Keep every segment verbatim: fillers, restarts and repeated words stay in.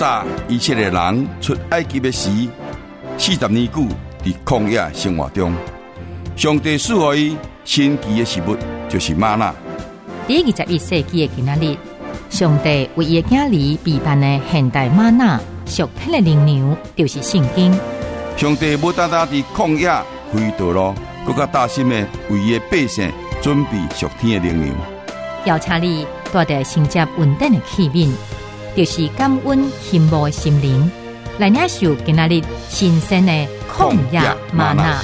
早以色列人出埃及的时，四十年久伫曠野生活中，上帝赐予伊神奇的食物，就是吗哪。 第二十一世纪的今仔日，上帝为伊的囝儿备办的现代吗哪属天的灵粮，就是圣经。 上帝不单单伫曠野开道路，更加大心的为伊的百姓准备属天的灵粮。 邀请你带着承接稳定的器皿，就是感恩羡慕的心灵，来领受今仔日新鲜的曠野嗎哪。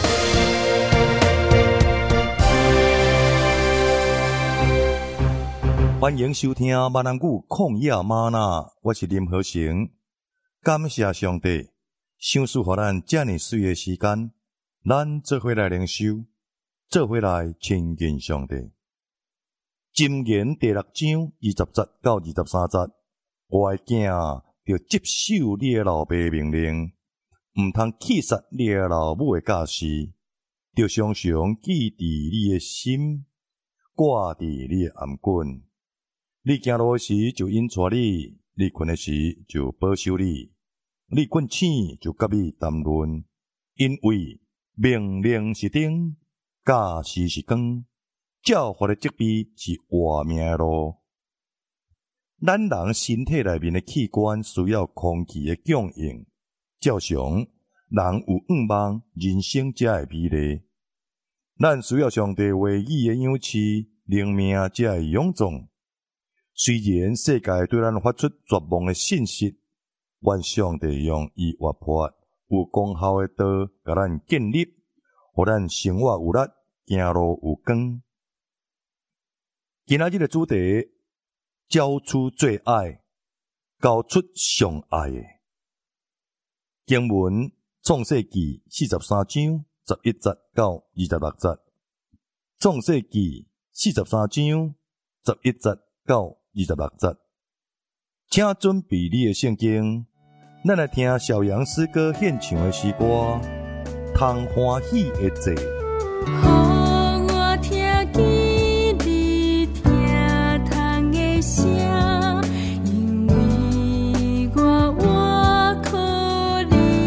欢迎收听闽南語曠野嗎哪，我是林和成。感謝上帝，賞賜予咱這麼水的時間，咱做伙來靈修，做伙來親近上帝。箴言第六章二十節到二十三節，我的囝啊，要接受你的老爸命令，毋通棄殺你的老母的教示，要常常記佇你的心，掛佇你的頷頸。你行路的時就引帶你，你困的時就保守你，你困醒就甲你談論，因為命令是燈，教示是光，教法的責備是活命的路。咱人身體內面的器官需要空氣的供應，照常人有仰望人生才會美麗。咱需要上帝話語的養飼，靈命才會勇壯。雖然世界對咱發出絕望的信息，願上帝用伊活潑有功效的道，甲咱建立，互咱生活有力，行路有光。今仔日的主題，交出最愛，交出上愛的經文，創世記四十三章十一節到二十六節。創世記四十三章十一節到二十六節，請準備你的聖經，咱來聽小楊詩歌獻唱的詩歌，通歡喜的節。 予我聽見你聽通的聲，因為我倚靠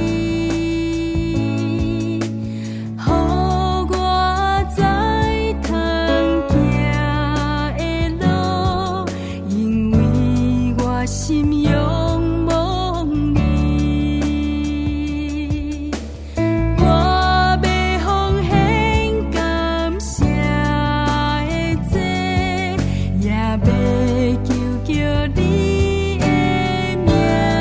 你，予我在通行的路，因為我心仰望你，我要奉獻感謝的祭，也要求求你的名，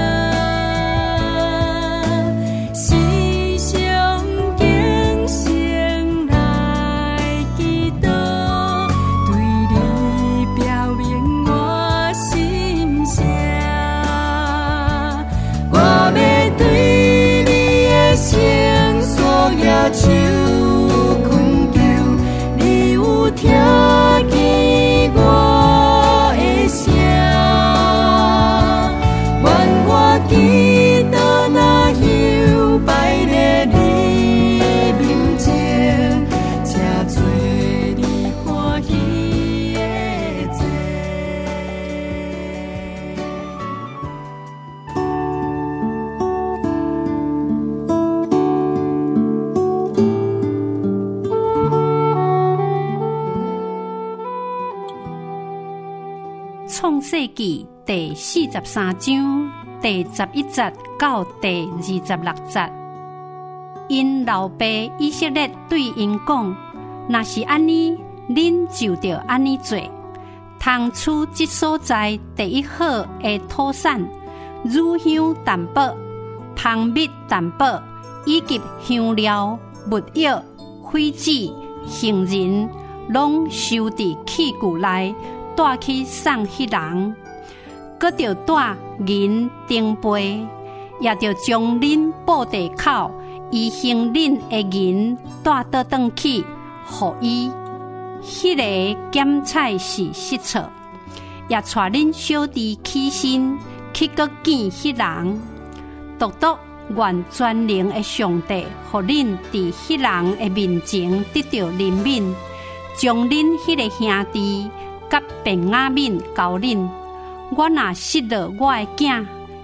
時常敬虔來祈禱，對你表明我心聲。我要對你的聖所野手懇求，你有聽見我的聲，願我祈禱那休拜在你面前，才做你歡喜的祭。 創世記第四十三章第十一節到第二十六節，因老爸以色列對因講：若是安尼，恁就着安尼做。通處即所在第一好的土產，乳香淡薄、蜂蜜淡薄，以及香料、木藥、痱子、杏仁，攏收佇器具內，帶去送彼人。閣着帶銀燈杯，也着將恁布地口伊行恁的銀帶倒轉去，予伊。迄個檢菜是失錯，也帶恁小弟起身去閣見彼人。獨獨願全能的上帝，予恁佇彼人的面前得到憐憫，將恁迄個兄弟甲便雅憫交恁。我若失落我的囝，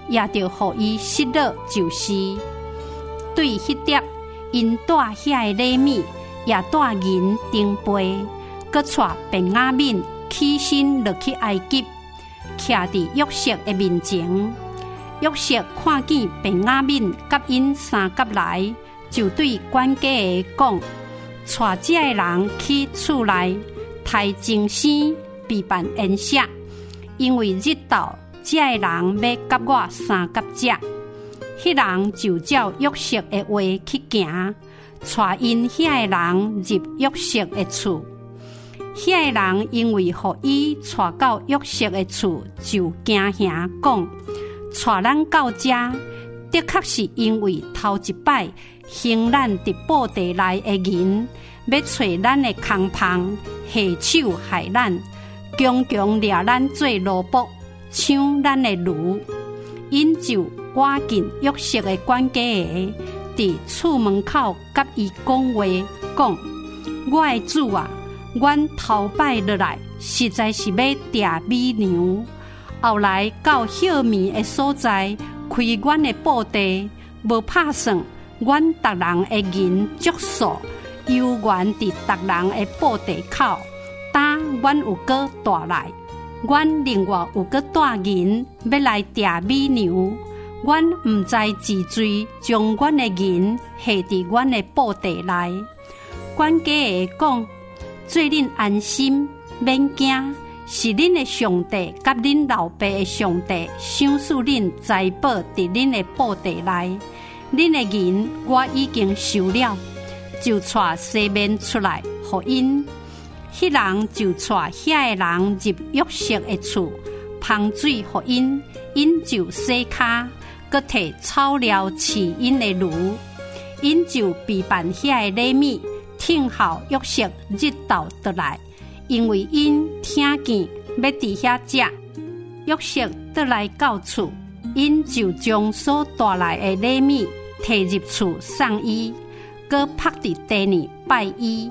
也着互伊失落就是。对迄碟因带遐个礼物，也带银丁杯，搁带便雅悯起身落去埃及，徛伫约瑟的面前。约瑟看见便雅悯甲因三甲来，就对管家的讲：带这个人去厝内，杀精生，备办宴席，因为日头这个人要甲我三甲食。迄人就照约瑟的话去行，带因遐个人入约瑟的厝。遐个人因为互伊带到约瑟的厝，就惊吓讲：带咱到这，的确是因为头一摆行咱伫布地内的银，要找咱的空房，下手害咱，强强掠咱做奴仆，抢咱的奴。因就赶紧约瑟的管家个，伫厝门口甲伊讲话，讲：我的主啊，阮头摆落来，实在是要订美娘，后来到歇眠的所在，开阮的布地，无拍算，阮逐人的银足数，犹原伫逐人的布地口，等阮有搁带来。阮另外有搁带银要来订美娘，阮毋知自罪，将阮的银下伫阮的布地内。管家会讲：做恁安心，免惊，是恁的上帝甲恁老爸的上帝赏赐恁财宝伫恁的布地内。恁的银我已经收了，就带西面出来，互因。迄人就带遐个人入约瑟的厝，捧水互因，因就洗骹，搁摕草料饲因的驴。因就备办遐个礼物，听候约瑟日头倒来，因为因听见要伫遐食。约瑟倒来到厝，因就将所带来的礼物摕入厝送伊，搁拍伫地呢拜伊。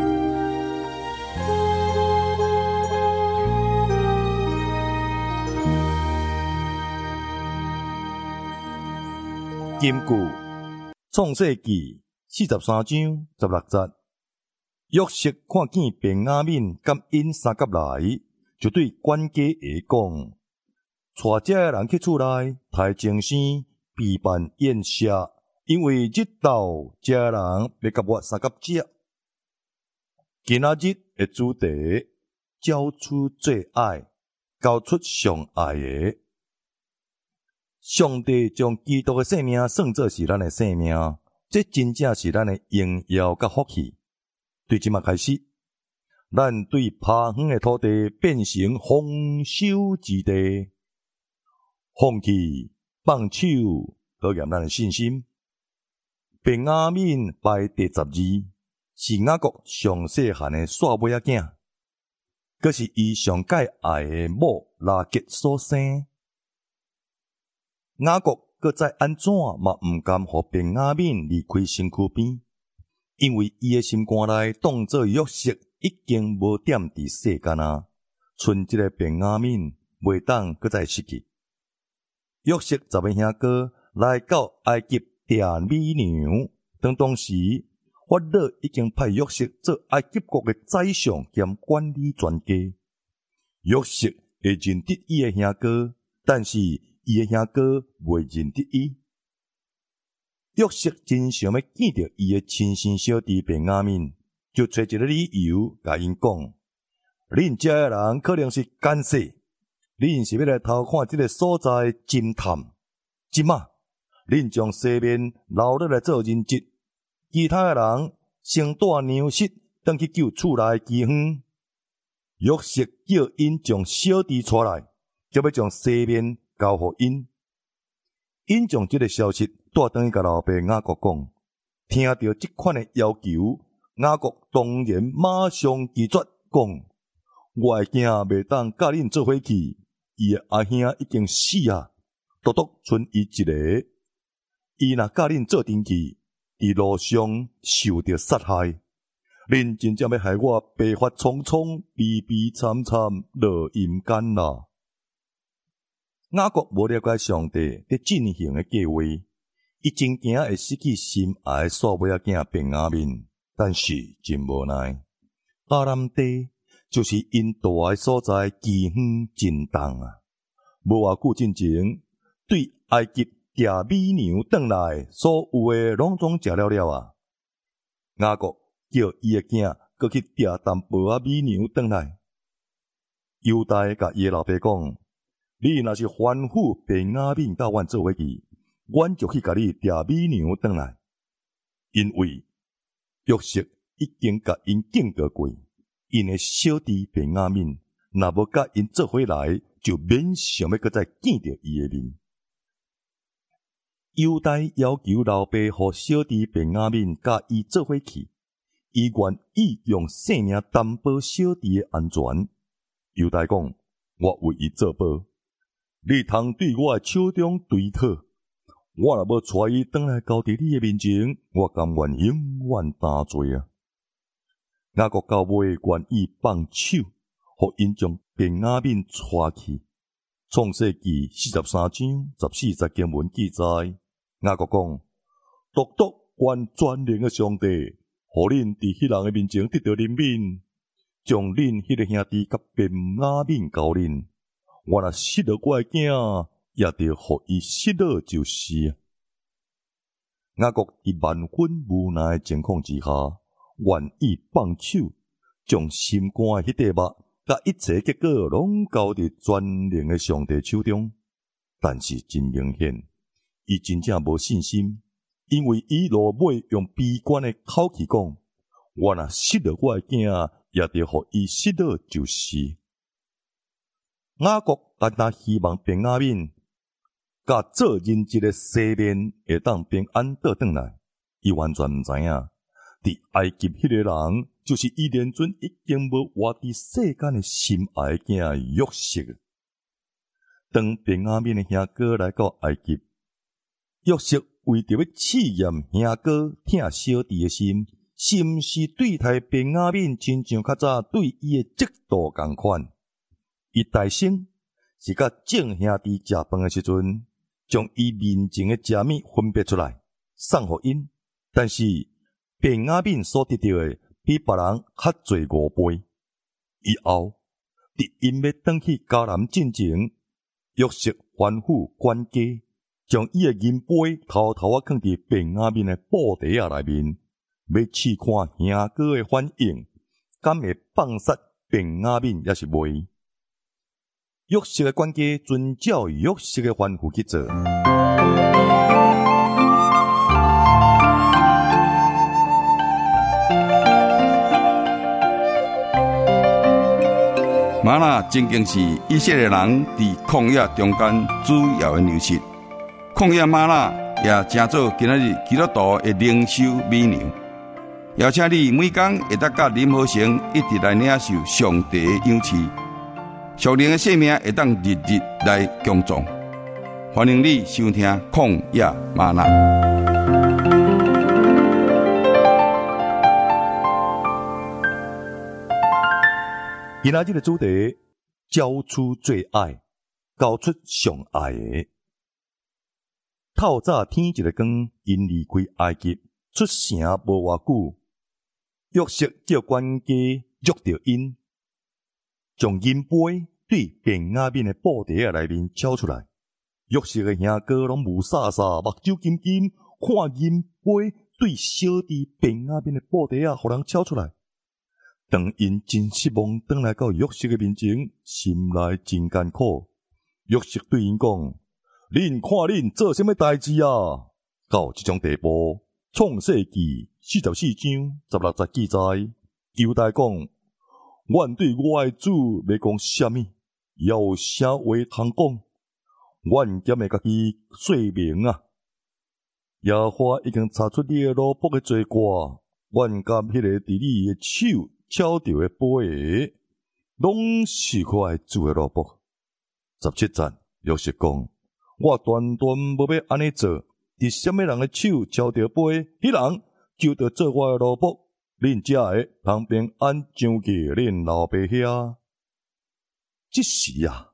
金句创世纪四十三章十六节，约瑟看见便雅悯甲因三甲来，就对管家下讲：带这个人去厝内，杀精生，备办宴席，因为日头这个人要甲我三甲食。今仔日的主题，交出最爱，交出上爱的。上帝将基督的性命算作是咱的性命，这真正是咱的荣耀甲福气。对即马开始，咱对趴远的土地变成丰收之地，放弃放手，考验咱的信心。便雅悯排第十二，是雅各上细汉的煞尾仔囝，阁是伊上介爱的某拉结所生。雅各搁再安怎嘛毋甘互便雅悯离开身躯边，因为伊的心肝内当作约瑟已经无点伫世间啊，剩一个便雅悯袂当搁再失去。约瑟十个兄哥来到埃及订美娘，当当时法老已经派约瑟做埃及国的宰相兼管理专家。约瑟会认得伊的兄哥，但是伊的兄哥袂认得伊。约瑟真想要见到伊的亲生小弟便雅悯，就找一个理由甲因讲：恁遮的人可能是奸细，恁是要来偷看这个所在侦探。即马恁将西面留落来做人质，其他的人先带粮食返去救厝内饥荒。约瑟叫因将小弟带来，就要将西面交互因。因将这个消息带转去甲老爸雅各讲，听到这款的要求，雅各当然马上拒绝，讲：我的囝袂当甲恁做伙去，伊的阿兄已经死啊，独独剩伊一个。伊若甲恁做阵去，伫路上受着杀害，恁真正要害我白发苍苍、悲悲惨惨落阴间啦！ 雅各无了解上帝伫进行的计划，伊真惊会失去心爱的所尾仔囝便雅悯，但是真无奈，迦南地就是因住的所在，饥荒真重啊！无偌久之前，对埃及掠美牛转来，所有的拢总食了了啊！雅各叫伊的囝搁去掠淡薄仔美牛转来。犹大甲伊的老爸讲：你若是吩咐便雅悯甲阮做伙去，阮就去甲你掠美牛转来。因为约瑟已经甲因警告过，因的小弟便雅悯若无甲因做伙来，就免想要搁再见到伊的面。犹大要求老爸互小弟便雅悯甲伊做伙去，伊愿意用性命担保小弟的安全。犹大讲：我为伊做保，你通对我的手中对讨。我若要带伊转来交伫你的面前，我甘愿永远担罪啊！雅各到尾愿意放手，互因将便雅悯带去。创世纪四十三章十四节经文记载，雅各讲：独独愿全能的上帝，互恁伫迄人的面前得到怜悯，将恁迄个兄弟甲便雅悯交恁。我若失落我的囝，也着互伊失落就是。雅各伫万分无奈的情况之下，愿意放手，将心肝的迄块肉，甲一切结果拢交伫全能的上帝手中。但是真明显，伊真正无信心，因为伊落尾用悲观的口气讲：我若失落我的囝，也着互伊失落就是。雅各单单希望便雅悯甲做人质的西面会当平安倒转来，伊完全毋知影，伫埃及迄个人就是伊连准已经无活伫世间的心爱的囝约瑟。当便雅悯的兄哥来到埃及，约瑟为着要试验兄哥疼小弟的心，是毋是对待便雅悯亲像较早对伊的嫉妒共款？伊大声是甲正兄弟食饭的时阵，将伊面前的食物分别出来，送互因。但是便雅悯所得到的比别人较侪五倍。以后，伫因要转去迦南进前，约瑟吩咐管家将伊的银杯偷偷啊放伫便雅悯的布袋仔内面，要试看兄哥的反应，敢会放杀便雅悯也是袂。约瑟的管家遵照约瑟的吩咐去做。 玛纳真经是以色列人伫旷野中间主要的粮食。旷野玛纳也正做今仔日基督徒的灵修美牛。邀请你每天会当甲林和成一直来领受上帝的养赐。属灵的生命会当日日来强壮，欢迎你收听旷野吗哪。 今仔日的主题：交出最爱，交出上爱的。透早天一个光，因离开埃及出城无偌久，约瑟叫管家约着因。将银杯对便雅悯的布袋仔内面抄出来，约瑟的兄哥拢目傻傻、目睭金金，看银杯对小弟便雅悯的布袋仔，互人抄出来。当因真失望，转来到约瑟的面前，心内真艰苦。约瑟对因讲：恁看恁做什么代志啊？到这种地步，创世纪四十四章十六节记载，犹大讲：阮对我的主要讲什么？也有啥话通讲？阮兼会家己说明啊！耶和华已经查出你的奴仆的罪过，阮甲迄个伫你的手抄着的杯，拢是我的主的奴仆。十七节，约瑟讲：我断断无要安尼做，伫什么人的手抄着杯，迄人就得做我的奴仆。恁才会通平安上去恁老爸遐。即时啊，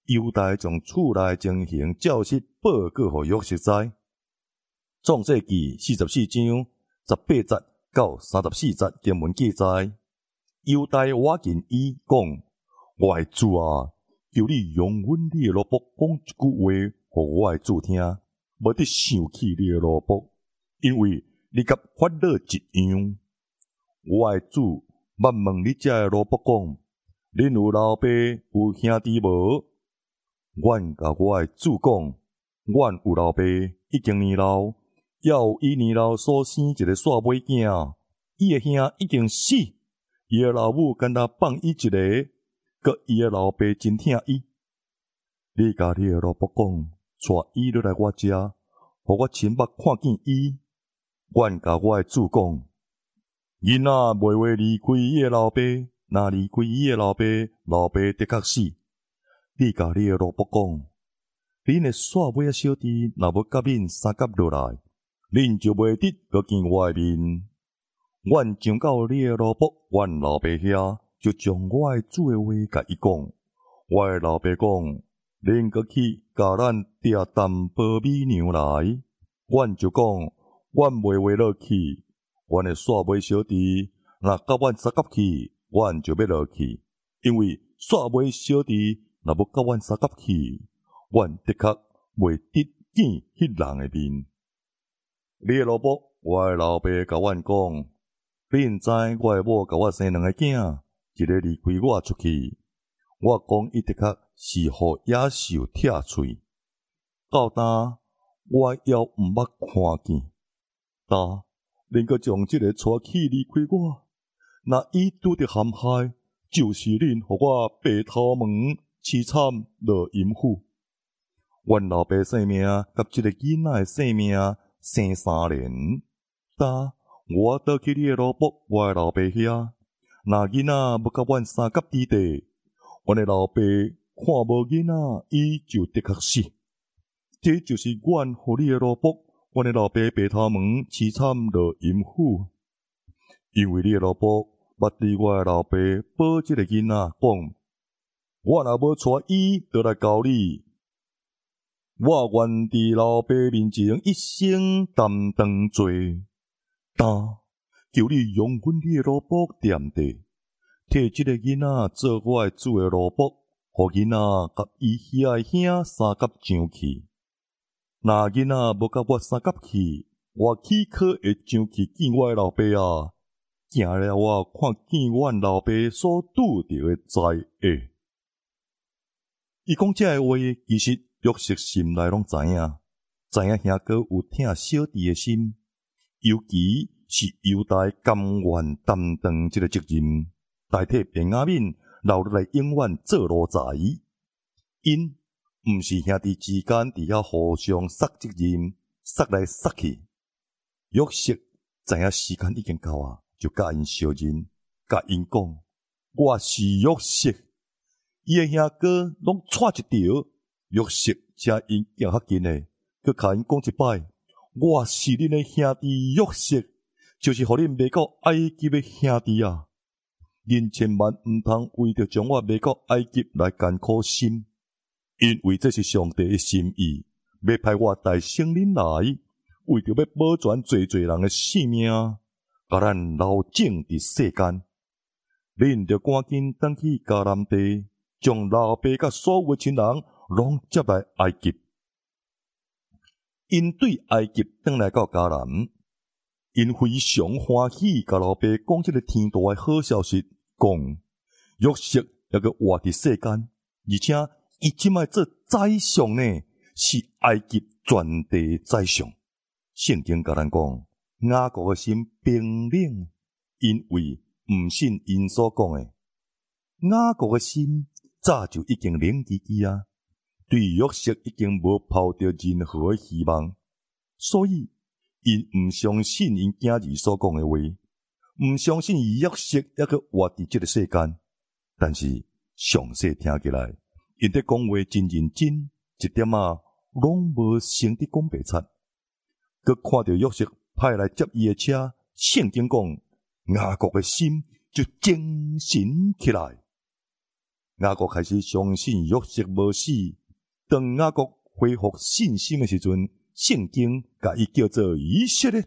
犹大将厝内情形照实报告互约瑟知。创世纪四十四章十八节到三十四节经文记载，犹大挖近伊讲：我的主啊，求你容阮你的奴仆讲一句话，互我的主听，无得生气你的奴仆，因为你甲法老一样。我的主，捌问你遮的奴仆讲：恁有老爸有兄弟无？阮甲我的主讲：阮有老爸，已经年老，也有伊年老所生一个煞尾囝，伊的兄已经死，伊的老母干那放伊一个，佮伊的老爸真疼伊。你甲你的老婆讲，带伊落来我遮，互我亲目看见伊。阮甲我的主讲，囡仔袂话离开伊的老爸，若离开伊的老爸，老爸的确死。你甲你的老婆讲，恁的煞尾仔小弟若要甲恁相夹落来，恁就袂得搁见我的面。阮上到你的老婆，阮老爸遐，就将我的主的话甲伊讲。我的老爸讲，恁搁去甲咱订淡薄米粮来。阮就讲，阮袂话落去。阮的煞尾小弟若甲阮相夹去，阮就要落去，因为煞尾小弟若要甲阮相夹去，阮的确袂得见迄人的面。你的老婆，我的老爸甲阮讲，恁知我的某甲我生两个囝，一个离开我出去。我讲伊的确是互野兽拆喙，到呾我也毋捌看见。呾恁阁将即个带去离开我，若伊拄着陷害，就是恁互我白头毛凄惨落阴府。阮老爸性命甲即个囡仔的性命生三年，呾我倒去你的老婆，我的老爸遐，若囡仔要甲阮相夹之地，阮的老爸看无囡仔，伊就的确死。这就是阮互你的老婆，阮的老爸白头毛凄惨落阴府，因为你的老婆捌伫我的老爸保即个囡仔讲，我若要带伊倒来交你，我愿伫老爸面前一生担当罪。但求你容阮你的老婆踮地，替即个囡仔做我的主的老婆，互囡仔甲伊遐的兄相夹上去。若囡仔要甲我相夹去，我岂可会上去见我的老爸啊？惊了我看见阮老爸所拄着的灾厄。伊讲这个话，其实约瑟心内拢知影，知影兄哥有疼小弟的心，尤其是犹大甘愿担当这个责任，代替便雅悯留落来永远做奴才。因毋是兄弟之间伫遐互相杀责任，杀来杀去。约瑟知影时间已经到啊，就甲因相认，甲因讲：我是约瑟。伊的兄哥拢带一条，约瑟请因行较近诶，佮甲因讲一摆：我是恁的兄弟约瑟，就是互恁卖到埃及的兄弟啊！恁千万毋通为着将我卖到埃及来艰苦心，因为这是上帝的心意，要派我带圣灵来，为着要保全侪侪人的性命，甲咱留种伫世间。恁着赶紧返去迦南地，将老爸甲所有的亲人拢接来埃及。因对埃及返来到迦南，因非常欢喜，甲老爸讲这个天大的好消息，讲约瑟也个活伫世间，而且伊即摆做宰相呢，是埃及全地宰相。圣经甲咱讲，雅各的心冰冷，因为毋信因所讲的。雅各的心早就已经冷吱吱啊，对约瑟已经无抱着任何的希望，所以因毋相信因囝儿所讲的话，毋相信约瑟还阁活伫这个世间。但是详细听起来，因在讲话真认真，一点啊拢无成伫讲白贼。佮看到约瑟派来接伊的车，圣经讲雅各的心就精神起来。 雅各开始相信约瑟无死。当雅各恢复信心的时阵，圣经甲伊叫做以色列。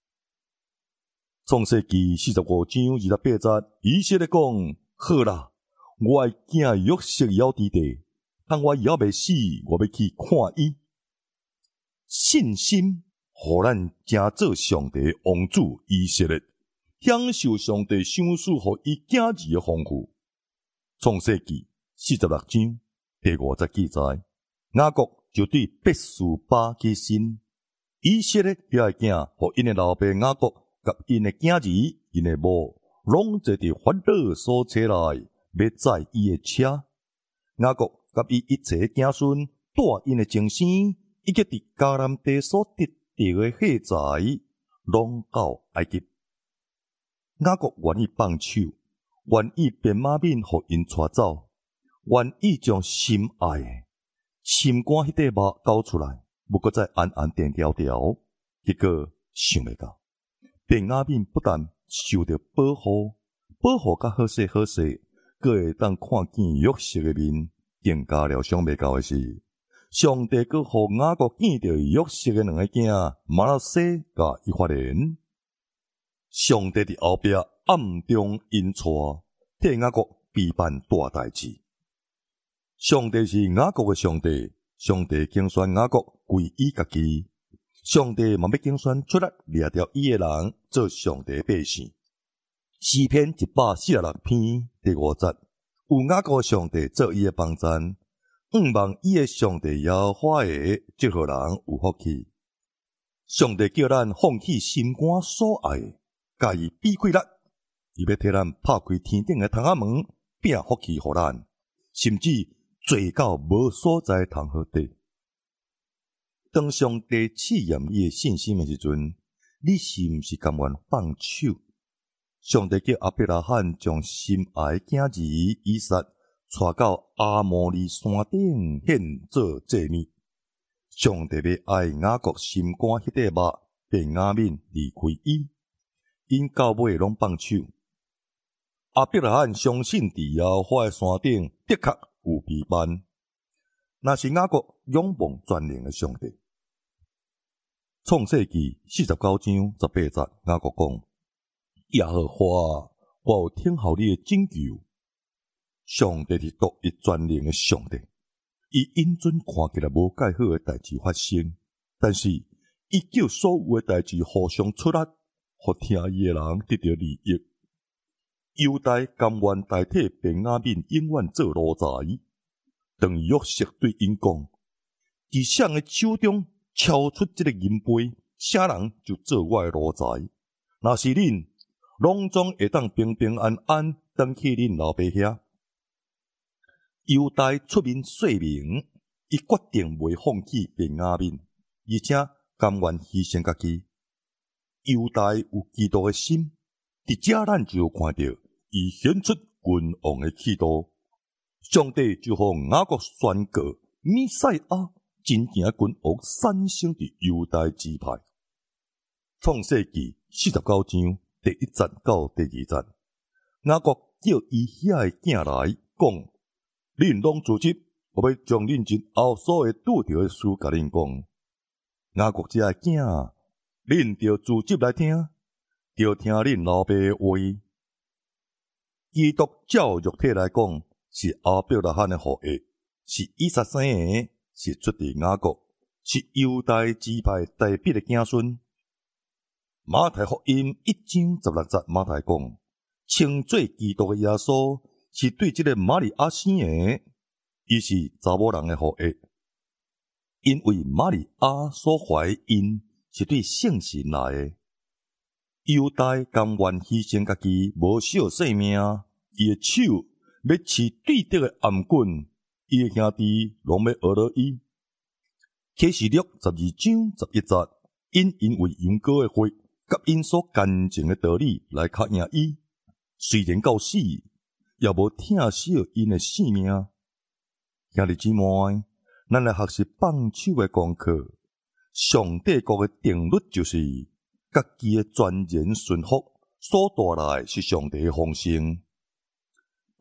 创世纪四十五章二十八节，以色列讲：好啦，我的囝约瑟还伫地，但我还未死，我要去看伊。信心，互咱成做上帝王子以色列，享受上帝赏赐互伊囝儿的丰富。创世纪四十六章第五节记载，雅各就对别是巴起身，以色列遐个囝，互因的老爸雅各甲因的囝儿、因的某，拢坐伫法老所车内，要载伊的车。雅各甲伊一切子孙，带因的情生，以及伫迦南地所得到的货财，拢到埃及。雅各愿意放手，愿意便马面互因带走，愿意将心爱的心肝迄块肉交出来，不过再安安定条条。结果想袂到，便雅悯不但受到保护，保护甲好势好势，阁会当看见约瑟的面。更加了想袂到的是，上帝阁互雅各见到约瑟的两个囝马拉西甲以法莲。上帝伫后壁暗中引带，替雅各备办大代志。上帝是雅各的上帝，上帝竞选雅各归伊家己。上帝嘛要竞选出来掠掉伊的人做上帝的百姓。诗篇一百四十六篇第五节，有雅各上帝做伊的帮站，仰望伊的上帝耶和华的，这号人有福气。上帝叫咱放弃心肝所爱的，甲伊比几力，伊要替咱拍开天顶的窗仔门，拼福气互咱，甚至做到无所在通好地。当上帝试验你的信心的时阵，你是毋是甘愿放手？上帝叫亚伯拉罕将心爱的囝儿以撒带到阿摩利山顶献做祭物。上帝要爱雅各心肝迄块肉，便雅悯离开伊，因到尾拢放手。亚伯拉罕相信伫耶和华的山顶的确有陪伴，那是雅各仰望全能的上帝。创世纪四十九章十八节，雅各讲：耶和华，我有听候你的拯救。上帝是独一全能的上帝，伊因准看起来无介好的代志发生，但是伊叫所有的代志互相出力，互听伊的人得到利益。犹大甘愿代替便雅悯永远做奴才。当约瑟对因讲，伫谁的手中敲出这个银杯，啥人就做我的奴才。若是恁，拢总会当平平安安返去恁老爸遐。犹大出面说明，伊决定袂放弃便雅悯，而且甘愿牺牲家己。犹大有基督的心，伫遮咱就看到伊显出君王的气度。上帝就互雅各宣告，弥赛亚真正君王产生伫犹大支派。创世纪四十九章第一节到第二节，雅各叫伊遐的囝来讲：恁拢自执，我要将恁今后所有拄着的事甲恁讲。雅各这个囝，恁着自执来听，着听恁老爸的话。基督照肉体来讲，是亚伯拉罕的后裔，是以撒生的，是出自雅各，是犹大支派代表的子孙。马太福音一章十六节，马太讲，称做基督的耶稣，是对这个玛利亚生的，伊是查某人的后裔，因为玛利亚所怀孕是对圣神来的。犹大甘愿牺牲家己，无惜性命，伊的手要刺对着的暗棍，伊的兄弟拢要学了伊。启示录十二章十一节，因因为羊羔的血，甲因所干净的道理来考验伊，虽然到死，也无疼惜因的性命。兄弟姊妹，咱来学习放手的功课。上帝国的定律就是，家己的全然顺服所带来是上帝的丰盛。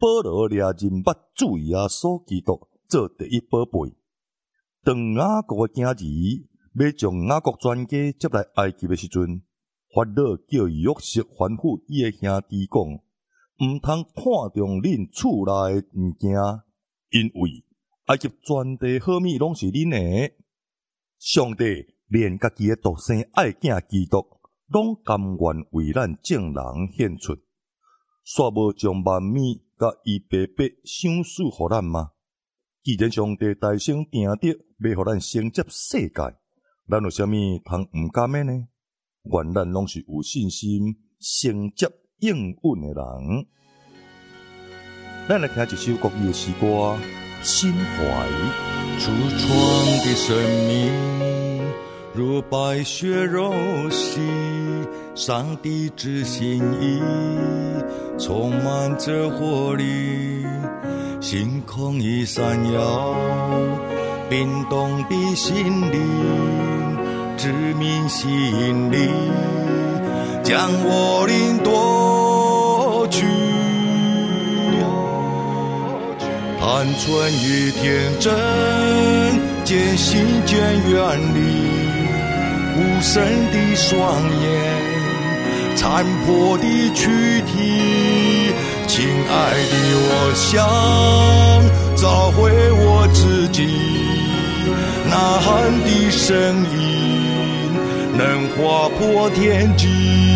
保罗掠人捌主耶稣基督做第一宝贝。当雅各的囝儿要将雅各全家接来埃及的时阵，法老叫约瑟吩咐伊的兄弟讲，毋通看中恁厝内的物件，因为埃及全地好物拢是恁的。上帝连家己的独生爱囝基督，拢甘愿为咱众人献出，煞无将万物甲伊白白赏赐互咱吗？既然上帝大声定得要互咱承接世界，咱有啥物通毋甘的呢？愿咱拢是有信心承接应允的人。咱来听一首国语的诗歌《心怀》。 橱窗的生命如白雪柔细，上帝之心意充满着活力，星空已闪耀，冰冻的心灵，致命吸引力，将我领夺去。单纯与天真，渐行渐远离，无神的双眼，残破的躯体，亲爱的，我想找回我自己，呐喊的声音能划破天际。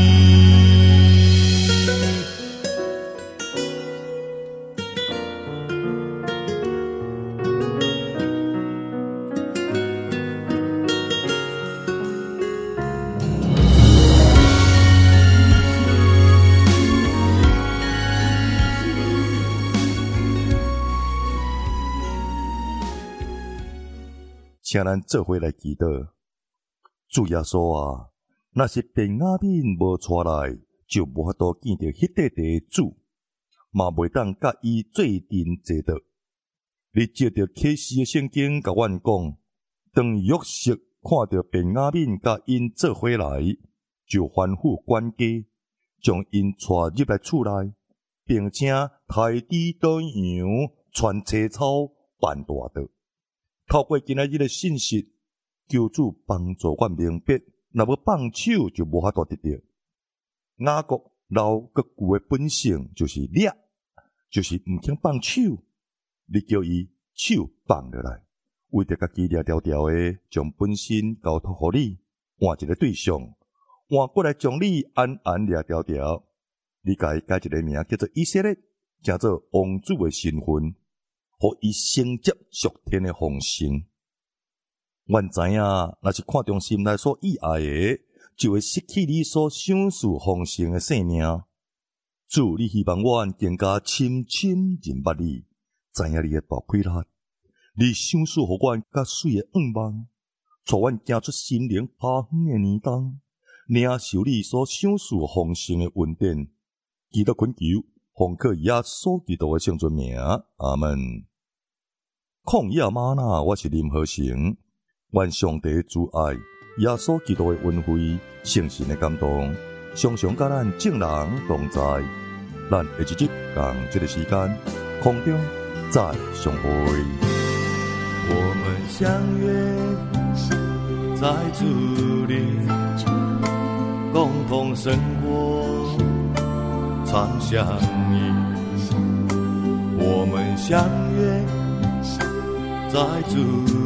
请咱做伙来祈祷。主耶稣啊，若是便雅悯无出来，就无法度见到迄块地主，嘛袂当甲伊做阵坐倒。你借着启示的圣经甲阮讲，当约瑟看到便雅悯甲因做伙来，就吩咐管家将因带入来厝内，并且抬地倒羊，穿青草，办大道。透过今仔日的信息，求主帮助我明白，若要放手就无法度得到。雅各老佮旧的本性就是掠，就是毋肯放手。你叫伊手放落来，为着家己掠条条的，将本身交托互你，换一个对象，换过来将你安安掠条条。你甲伊改一个名叫做以色列，叫做王子的身份。互伊承接属天的丰盛。阮知影，若是看中心内所意爱的，就会失去你所享受丰盛的生命。主，你希望阮更加深深认捌你，知影你的宝贵力，你享受互阮较水的愿望，带阮行出心灵爬远的年冬，领受你所享受丰盛的恩典。祈祷恳求。奉靠耶稣基督的圣尊名，阿门。旷野吗哪，我是林和成。愿上帝主爱、耶稣基督的恩惠、圣神的感动，常常甲咱众人同在。咱下一集同这个时间，空中再相会。 我们相约在主里，共同生活。常相依，我们相约在主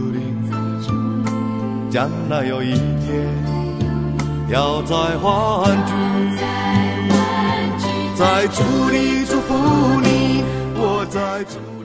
里，将来有一天要再欢聚，在主里祝福你，我在主。